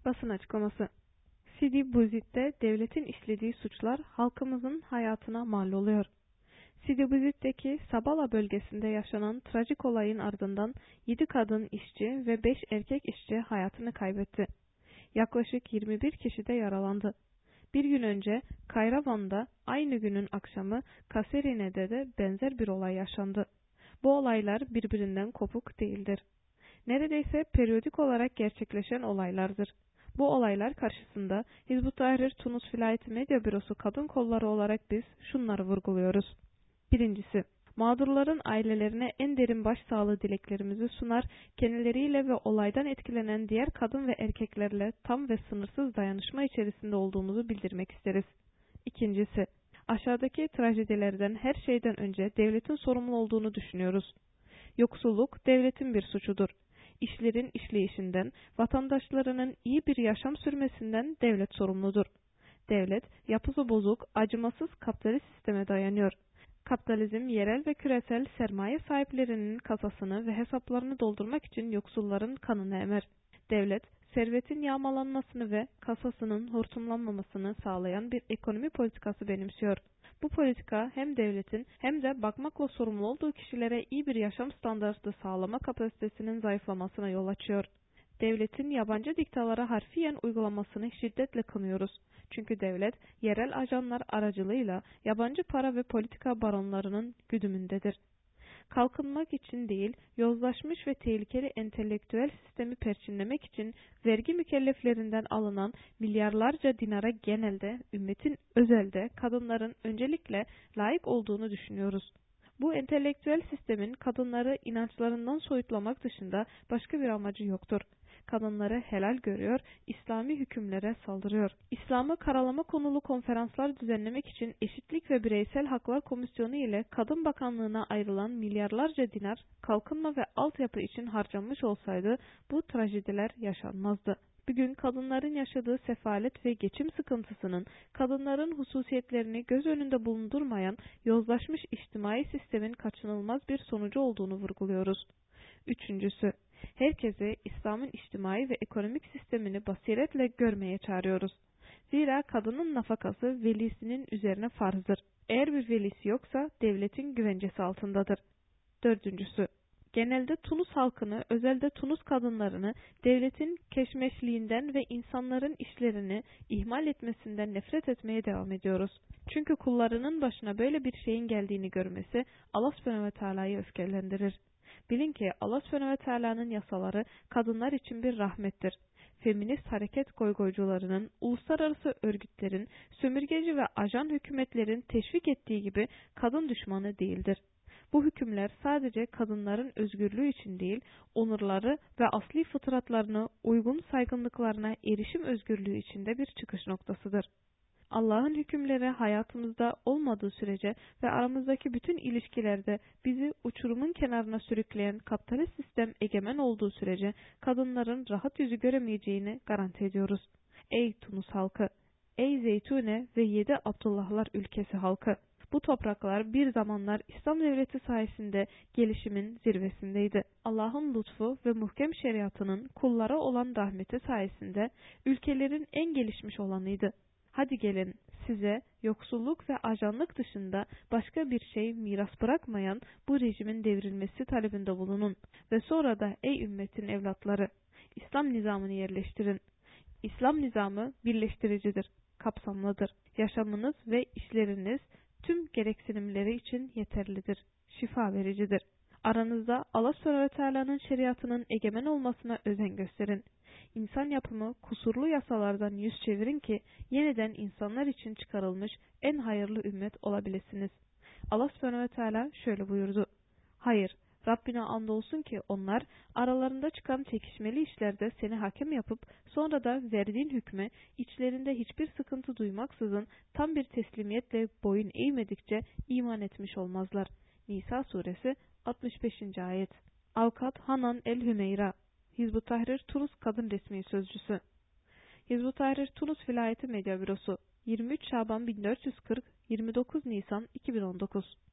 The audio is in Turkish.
Basın açıklaması. Sidi Bouzid'de devletin işlediği suçlar halkımızın hayatına mal oluyor. Sidi Bouzid'deki Sabala bölgesinde yaşanan trajik olayın ardından 7 kadın işçi ve 5 erkek işçi hayatını kaybetti. Yaklaşık 21 kişi de yaralandı. Bir gün önce Kayravan'da aynı günün akşamı Kaserine'de de benzer bir olay yaşandı. Bu olaylar birbirinden kopuk değildir. Neredeyse periyodik olarak gerçekleşen olaylardır. Bu olaylar karşısında Hizb-ut Tahrir Tunus Vilayeti Medya Bürosu kadın kolları olarak biz şunları vurguluyoruz. Birincisi, mağdurların ailelerine en derin başsağlığı dileklerimizi sunar, kendileriyle ve olaydan etkilenen diğer kadın ve erkeklerle tam ve sınırsız dayanışma içerisinde olduğumuzu bildirmek isteriz. İkincisi, aşağıdaki trajedilerden her şeyden önce devletin sorumlu olduğunu düşünüyoruz. Yoksulluk devletin bir suçudur. İşlerin işleyişinden, vatandaşlarının iyi bir yaşam sürmesinden devlet sorumludur. Devlet, yapısı bozuk, acımasız kapitalist sisteme dayanıyor. Kapitalizm, yerel ve küresel sermaye sahiplerinin kasasını ve hesaplarını doldurmak için yoksulların kanını emer. Devlet, servetin yağmalanmasını ve kasasının hortumlanmamasını sağlayan bir ekonomi politikası benimsiyor. Bu politika hem devletin hem de bakmakla sorumlu olduğu kişilere iyi bir yaşam standartı sağlama kapasitesinin zayıflamasına yol açıyor. Devletin yabancı diktalara harfiyen uygulamasını şiddetle kınıyoruz. Çünkü devlet, yerel ajanlar aracılığıyla yabancı para ve politika baronlarının güdümündedir. Kalkınmak için değil, yozlaşmış ve tehlikeli entelektüel sistemi perçinlemek için vergi mükelleflerinden alınan milyarlarca dinara genelde, ümmetin özelde, kadınların öncelikle layık olduğunu düşünüyoruz. Bu entelektüel sistemin kadınları inançlarından soyutlamak dışında başka bir amacı yoktur. Kadınları helal görüyor, İslami hükümlere saldırıyor. İslam'ı karalama konulu konferanslar düzenlemek için Eşitlik ve Bireysel Haklar Komisyonu ile Kadın Bakanlığı'na ayrılan milyarlarca dinar kalkınma ve altyapı için harcanmış olsaydı bu trajediler yaşanmazdı. Bugün kadınların yaşadığı sefalet ve geçim sıkıntısının kadınların hususiyetlerini göz önünde bulundurmayan yozlaşmış içtimai sistemin kaçınılmaz bir sonucu olduğunu vurguluyoruz. Üçüncüsü, herkese İslam'ın içtimai ve ekonomik sistemini basiretle görmeye çağırıyoruz. Zira kadının nafakası velisinin üzerine farzdır. Eğer bir velisi yoksa devletin güvencesi altındadır. Dördüncüsü, genelde Tunus halkını, özelde Tunus kadınlarını devletin keşmeşliğinden ve insanların işlerini ihmal etmesinden nefret etmeye devam ediyoruz. Çünkü kullarının başına böyle bir şeyin geldiğini görmesi Allah Subhanahu ve Teala'yı öfkelendirir. Bilin ki Allah Subhanahu ve Teala'nın yasaları kadınlar için bir rahmettir. Feminist hareket goygoycularının, uluslararası örgütlerin, sömürgeci ve ajan hükümetlerin teşvik ettiği gibi kadın düşmanı değildir. Bu hükümler sadece kadınların özgürlüğü için değil, onurları ve asli fıtratlarına uygun saygınlıklarına erişim özgürlüğü için de bir çıkış noktasıdır. Allah'ın hükümleri hayatımızda olmadığı sürece ve aramızdaki bütün ilişkilerde bizi uçurumun kenarına sürükleyen kapitalist sistem egemen olduğu sürece kadınların rahat yüzü göremeyeceğini garanti ediyoruz. Ey Tunus halkı! Ey Zeytune ve 7 Abdullahlar ülkesi halkı! Bu topraklar bir zamanlar İslam devleti sayesinde gelişimin zirvesindeydi. Allah'ın lütfu ve muhkem şeriatının kullara olan rahmeti sayesinde ülkelerin en gelişmiş olanıydı. Hadi gelin size yoksulluk ve ajanlık dışında başka bir şey miras bırakmayan bu rejimin devrilmesi talebinde bulunun ve sonra da ey ümmetin evlatları İslam nizamını yerleştirin. İslam nizamı birleştiricidir, kapsamlıdır. Yaşamınız ve işleriniz tüm gereksinimleri için yeterlidir, şifa vericidir. Aranızda Allah Subhanahu ve Teala'nın şeriatının egemen olmasına özen gösterin. İnsan yapımı kusurlu yasalardan yüz çevirin ki yeniden insanlar için çıkarılmış en hayırlı ümmet olabilirsiniz. Allah Subhanahu ve Teala şöyle buyurdu. Hayır, Rabbine andolsun ki onlar aralarında çıkan çekişmeli işlerde seni hakem yapıp sonra da verdiğin hükme içlerinde hiçbir sıkıntı duymaksızın tam bir teslimiyetle boyun eğmedikçe iman etmiş olmazlar. Nisa suresi 65. ayet. Avukat Hanan el-Hümeyra, Hizb-ut Tahrir Tunus Kadın Resmi Sözcüsü. Hizb-ut Tahrir Tunus Vilayeti Medya Bürosu, 23 Şaban 1440, 29 Nisan 2019.